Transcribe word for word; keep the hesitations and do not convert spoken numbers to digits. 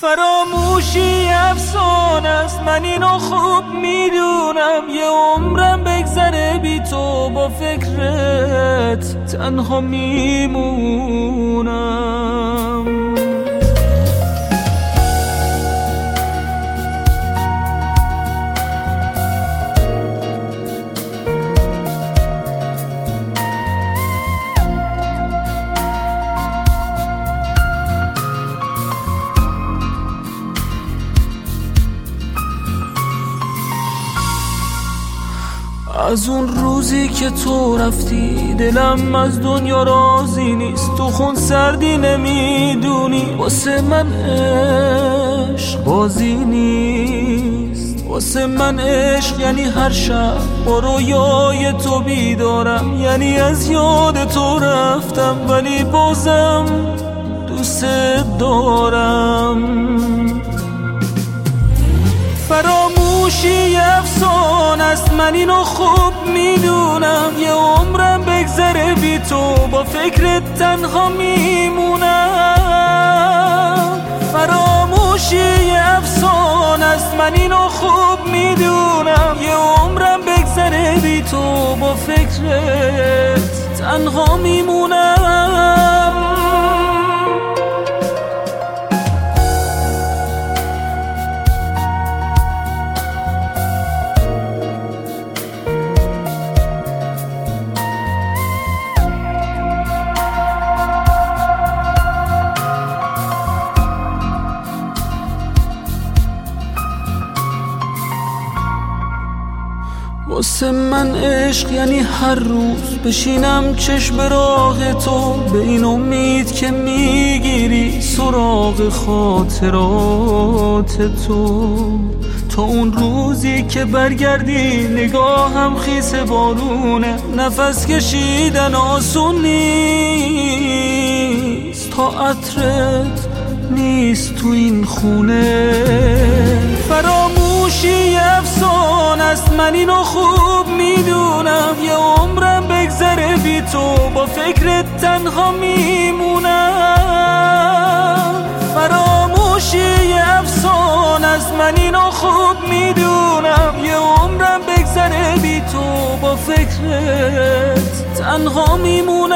فراموشی افسانه است، من اینو خوب میدونم. یه عمرم بگذره بی تو با فکرت تنها میمونم. از اون روزی که تو رفتی دلم از دنیا راضی نیست. تو خون سردی نمیدونی، واسه من عشق بازی نیست. واسه من عشق یعنی هر شب با رویای تو بیدارم، یعنی از یاد تو رفتم ولی بازم دوست دارم. فراموشی افسانه است، من اینو خوب میدونم. یه عمرم بگذره بی تو با فکرت تنها میمونم. فراموشی افسانه است، من اینو خوب میدونم. یه عمرم بگذره بی تو با فکرت تنها میمونم. واسه من عشق یعنی هر روز بشینم چشم راه تو، به این امید که میگیری سراغ خاطرات تو. تا اون روزی که برگردی نگاهم خیس بارونه، نفس کشیدن آسون نیست تا عطرت نیست تو این خونه. فراموشی افسانه است، من اینو خوب میدونم. یه عمرم بگذره بی تو با فکرت تنها میمونم. فراموشی افسانه است، من اینو خوب میدونم. یه عمرم بگذره بی تو با فکرت تنها میمونم.